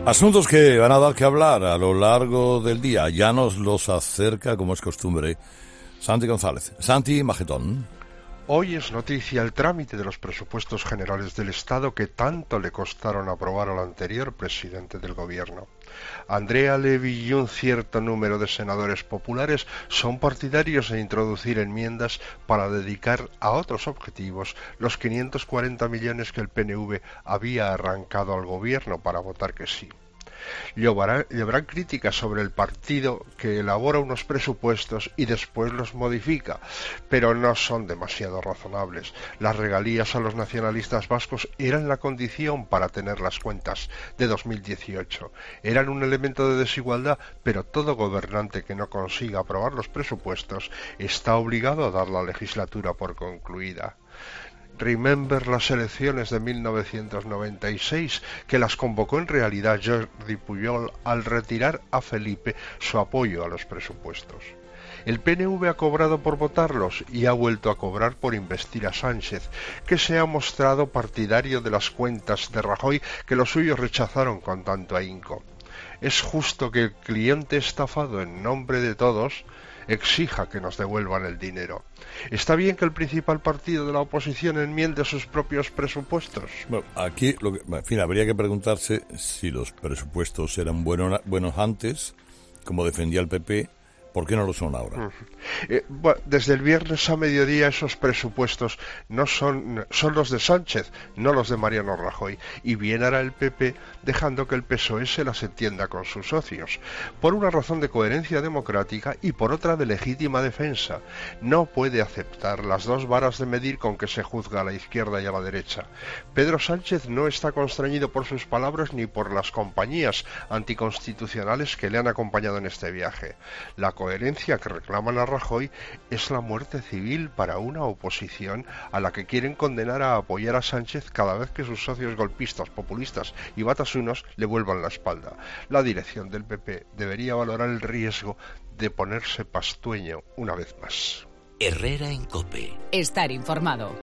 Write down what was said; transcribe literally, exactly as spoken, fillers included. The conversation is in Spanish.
Asuntos que van a dar que hablar a lo largo del día. Ya nos los acerca, como es costumbre, Santi González. Santi Magetón. Hoy es noticia el trámite de los presupuestos generales del Estado que tanto le costaron aprobar al anterior presidente del gobierno. Andrea Levy y un cierto número de senadores populares son partidarios de introducir enmiendas para dedicar a otros objetivos los quinientos cuarenta millones que el P N V había arrancado al gobierno para votar que sí. Llevarán críticas sobre el partido que elabora unos presupuestos y después los modifica, pero no son demasiado razonables. Las regalías a los nacionalistas vascos eran la condición para tener las cuentas de dos mil dieciocho. Eran un elemento de desigualdad, pero todo gobernante que no consiga aprobar los presupuestos está obligado a dar la legislatura por concluida. Remember las elecciones de mil novecientos noventa y seis, que las convocó en realidad Jordi Pujol al retirar a Felipe su apoyo a los presupuestos. El P N V ha cobrado por votarlos y ha vuelto a cobrar por investir a Sánchez, que se ha mostrado partidario de las cuentas de Rajoy que los suyos rechazaron con tanto ahínco. Es justo que el cliente estafado en nombre de todos exija que nos devuelvan el dinero. ¿Está bien que el principal partido de la oposición enmiende sus propios presupuestos? Bueno, aquí, lo que, en fin, habría que preguntarse si los presupuestos eran bueno, buenos antes, como defendía el P P, ¿por qué no lo son ahora? Eh, bueno, desde el viernes a mediodía esos presupuestos no son, son los de Sánchez, no los de Mariano Rajoy, y bien hará el P P dejando que el P S O E se las entienda con sus socios, por una razón de coherencia democrática y por otra de legítima defensa. No puede aceptar las dos varas de medir con que se juzga a la izquierda y a la derecha. Pedro Sánchez no está constreñido por sus palabras ni por las compañías anticonstitucionales que le han acompañado en este viaje. La coherencia que reclaman a Rajoy es la muerte civil para una oposición a la que quieren condenar a apoyar a Sánchez cada vez que sus socios golpistas, populistas y batasunos le vuelvan la espalda. La dirección del P P debería valorar el riesgo de ponerse pastueño una vez más. Herrera en COPE. Estar informado.